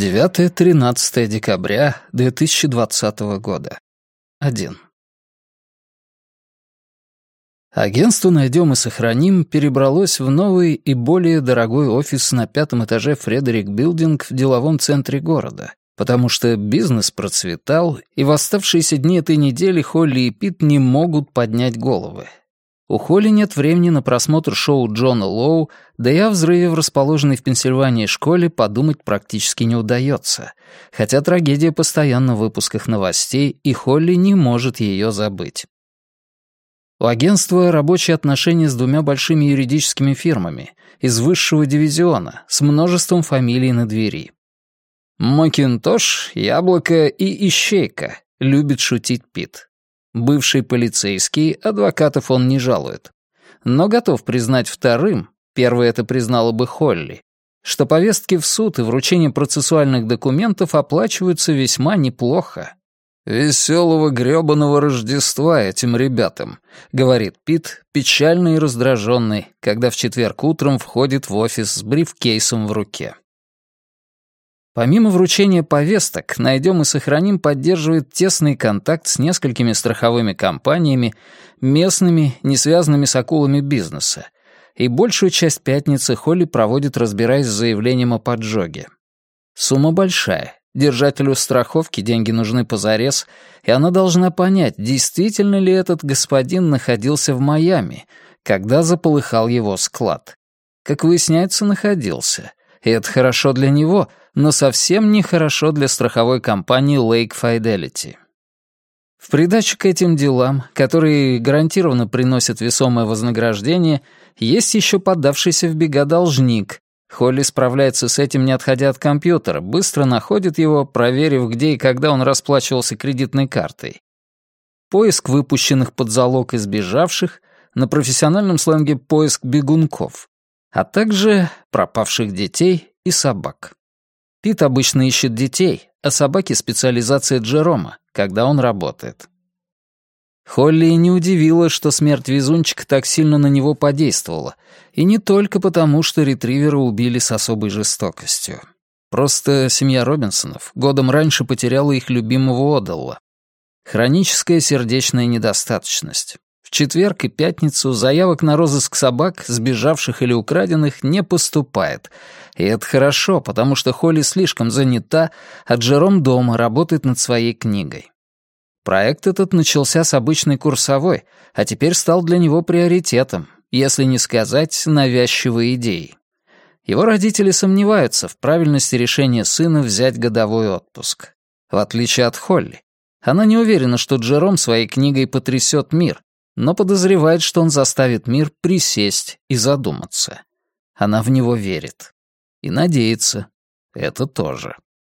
9-13 декабря 2020 года. 1. Агентство «Найдем и сохраним» перебралось в новый и более дорогой офис на 5-м этаже Фредерик Билдинг в деловом центре города, потому что бизнес процветал, и в оставшиеся дни этой недели Холли и Пит не могут поднять головы. У Холли нет времени на просмотр шоу Джона Лоу, да и о взрыве в расположенной в Пенсильвании школе подумать практически не удается, хотя трагедия постоянно в выпусках новостей, и Холли не может ее забыть. У агентства рабочие отношения с двумя большими юридическими фирмами из высшего дивизиона с множеством фамилий на двери. «Макинтош», «Яблоко» и «Ищейка», — любит шутить Пит. Бывший полицейский, адвокатов он не жалует. Но готов признать вторым, первой это признала бы Холли, что повестки в суд и вручение процессуальных документов оплачиваются весьма неплохо. «Веселого грёбаного Рождества этим ребятам», — говорит Пит, печальный и раздраженный, когда в четверг утром входит в офис с брифкейсом в руке. Помимо вручения повесток, «Найдем и сохраним» поддерживает тесный контакт с несколькими страховыми компаниями, местными, не связанными с акулами бизнеса, и большую часть пятницы Холли проводит, разбираясь с заявлением о поджоге. Сумма большая, держателю страховки деньги нужны позарез, и она должна понять, действительно ли этот господин находился в Майами, когда заполыхал его склад. Как выясняется, находился, и это хорошо для него — но совсем нехорошо для страховой компании Lake Fidelity. В придачу к этим делам, которые гарантированно приносят весомое вознаграждение, есть еще поддавшийся в бега должник. Холли справляется с этим, не отходя от компьютера, быстро находит его, проверив, где и когда он расплачивался кредитной картой. Поиск выпущенных под залог и сбежавших, на профессиональном сленге поиск бегунков, а также пропавших детей и собак. Пит обычно ищет детей, а собаки — специализация Джерома, когда он работает. Холли не удивило, что смерть везунчика так сильно на него подействовала, и не только потому, что ретривера убили с особой жестокостью. Просто семья Робинсонов годом раньше потеряла их любимого Оделла. Хроническая сердечная недостаточность. В четверг и пятницу заявок на розыск собак, сбежавших или украденных, не поступает. И это хорошо, потому что Холли слишком занята, а Джером дома работает над своей книгой. Проект этот начался с обычной курсовой, а теперь стал для него приоритетом, если не сказать навязчивой идеей. Его родители сомневаются в правильности решения сына взять годовой отпуск. В отличие от Холли. Она не уверена, что Джером своей книгой потрясет мир, но подозревает, что он заставит мир присесть и задуматься. Она в него верит. И надеется. Это тоже.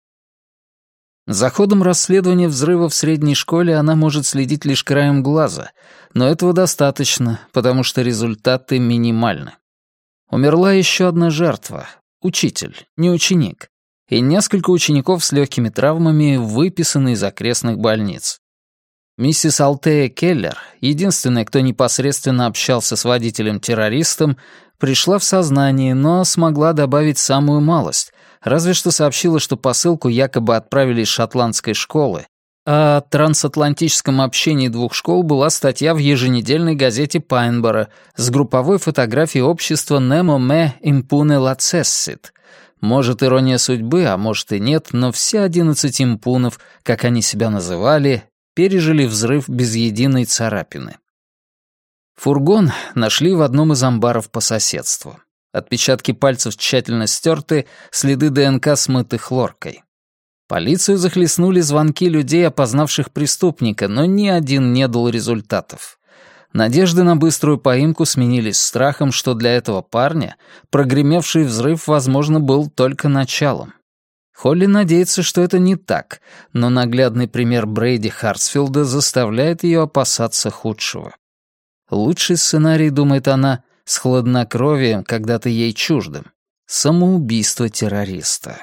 За ходом расследования взрыва в средней школе она может следить лишь краем глаза, но этого достаточно, потому что результаты минимальны. Умерла еще одна жертва — учитель, не ученик, и несколько учеников с легкими травмами выписаны из окрестных больниц. Миссис Алтея Келлер, единственная, кто непосредственно общался с водителем-террористом, пришла в сознание, но смогла добавить самую малость, разве что сообщила, что посылку якобы отправили из шотландской школы, а о трансатлантическом общении двух школ была статья в еженедельной газете Пайнборо с групповой фотографией общества «Nemo me impune lacessit». Может, ирония судьбы, а может и нет, но все 11 импунов, как они себя называли, пережили взрыв без единой царапины. Фургон нашли в одном из амбаров по соседству. Отпечатки пальцев тщательно стерты, следы ДНК смыты хлоркой. Полицию захлестнули звонки людей, опознавших преступника, но ни один не дал результатов. Надежды на быструю поимку сменились страхом, что для этого парня прогремевший взрыв, возможно, был только началом. Холли надеется, что это не так, но наглядный пример Брейди Хартсфилда заставляет ее опасаться худшего. Лучший сценарий, думает она, с хладнокровием, когда-то ей чуждым. Самоубийство террориста.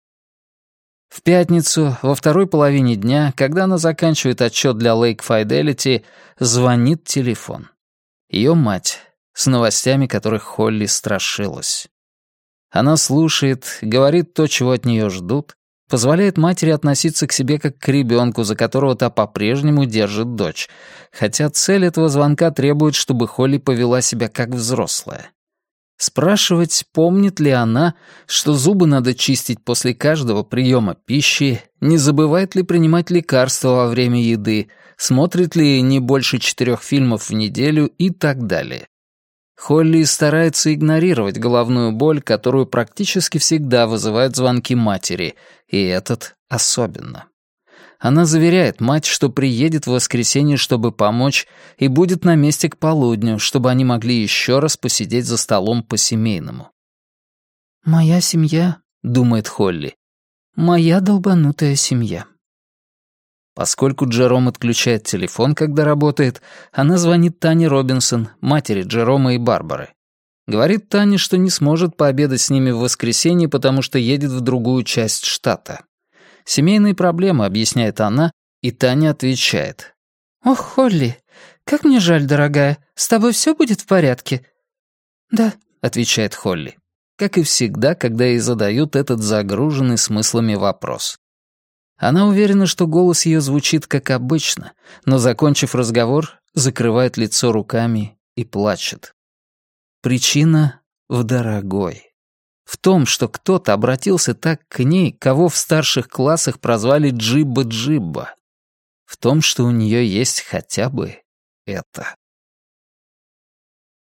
В пятницу, во второй половине дня, когда она заканчивает отчет для Lake Fidelity, звонит телефон. Ее мать, с новостями которых Холли страшилась. Она слушает, говорит то, чего от нее ждут, позволяет матери относиться к себе как к ребенку, за которого та по-прежнему держит дочь, хотя цель этого звонка требует, чтобы Холли повела себя как взрослая. Спрашивать, помнит ли она, что зубы надо чистить после каждого приема пищи, не забывает ли принимать лекарства во время еды, смотрит ли не больше 4 фильмов в неделю и так далее. Холли старается игнорировать головную боль, которую практически всегда вызывают звонки матери, и этот особенно. Она заверяет мать, что приедет в воскресенье, чтобы помочь, и будет на месте к полудню, чтобы они могли еще раз посидеть за столом по-семейному. «Моя семья», — думает Холли, — «моя долбанутая семья». Поскольку Джером отключает телефон, когда работает, она звонит Тане Робинсон, матери Джерома и Барбары. Говорит Тане, что не сможет пообедать с ними в воскресенье, потому что едет в другую часть штата. «Семейные проблемы», — объясняет она, и Таня отвечает. «Ох, Холли, как мне жаль, дорогая, с тобой все будет в порядке?» «Да», — отвечает Холли, как и всегда, когда ей задают этот загруженный смыслами вопрос. Она уверена, что голос ее звучит как обычно, но, закончив разговор, закрывает лицо руками и плачет. Причина в дорогой. В том, что кто-то обратился так к ней, кого в старших классах прозвали Джибба-Джибба. В том, что у нее есть хотя бы это.